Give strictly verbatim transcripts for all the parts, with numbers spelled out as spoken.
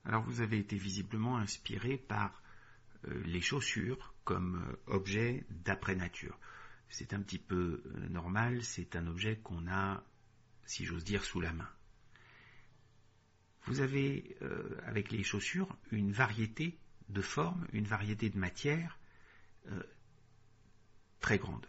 Alors vous avez été visiblement inspiré par euh, les chaussures comme euh, objet d'après nature. C'est un petit peu euh, normal, c'est un objet qu'on a, si j'ose dire, sous la main. Vous avez, euh, avec les chaussures, une variété de formes, une variété de matières euh, très grande.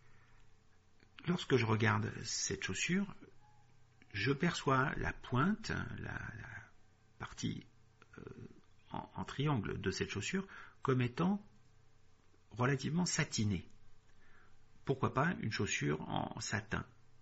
Lorsque je regarde cette chaussure, je perçois la pointe, la, la partie euh, en, en triangle de cette chaussure, comme étant relativement satinée. Pourquoi pas une chaussure en satin?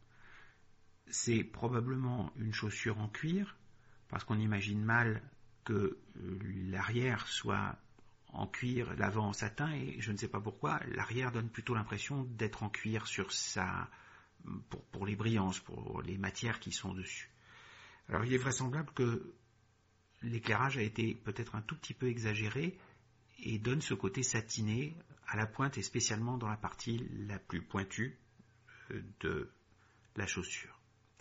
C'est probablement une chaussure en cuir, parce qu'on imagine mal que l'arrière soit en cuir, l'avant en satin, et je ne sais pas pourquoi, l'arrière donne plutôt l'impression d'être en cuir sur sa, pour, pour les brillances, pour les matières qui sont dessus. Alors il est vraisemblable que l'éclairage a été peut-être un tout petit peu exagéré et donne ce côté satiné à la pointe et spécialement dans la partie la plus pointue de la chaussure.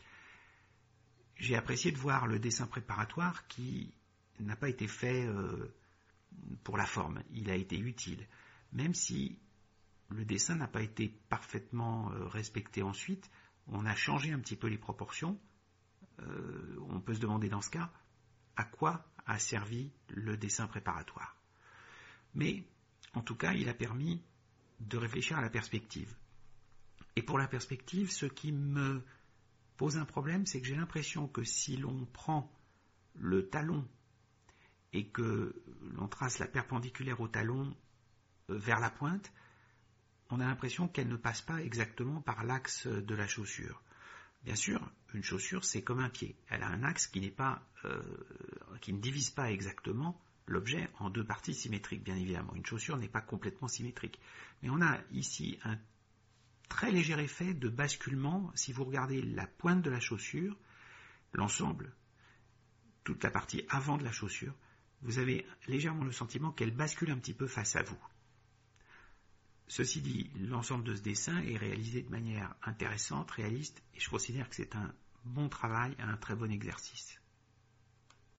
J'ai apprécié de voir le dessin préparatoire qui n'a pas été fait euh, pour la forme, il a été utile, même si le dessin n'a pas été parfaitement euh, respecté ensuite, on a changé un petit peu les proportions, euh, on peut se demander dans ce cas à quoi a servi le dessin préparatoire. Mais en tout cas, il a permis de réfléchir à la perspective. Et pour la perspective, ce qui me pose un problème, c'est que j'ai l'impression que si l'on prend le talon et que l'on trace la perpendiculaire au talon vers la pointe, on a l'impression qu'elle ne passe pas exactement par l'axe de la chaussure. Bien sûr, une chaussure, c'est comme un pied. Elle a un axe qui n'est pas, euh, qui ne divise pas exactement l'objet en deux parties symétriques, bien évidemment. Une chaussure n'est pas complètement symétrique. Mais on a ici un très léger effet de basculement. Si vous regardez la pointe de la chaussure, l'ensemble, toute la partie avant de la chaussure, vous avez légèrement le sentiment qu'elle bascule un petit peu face à vous. Ceci dit, l'ensemble de ce dessin est réalisé de manière intéressante, réaliste, et je considère que c'est un bon travail, un très bon exercice.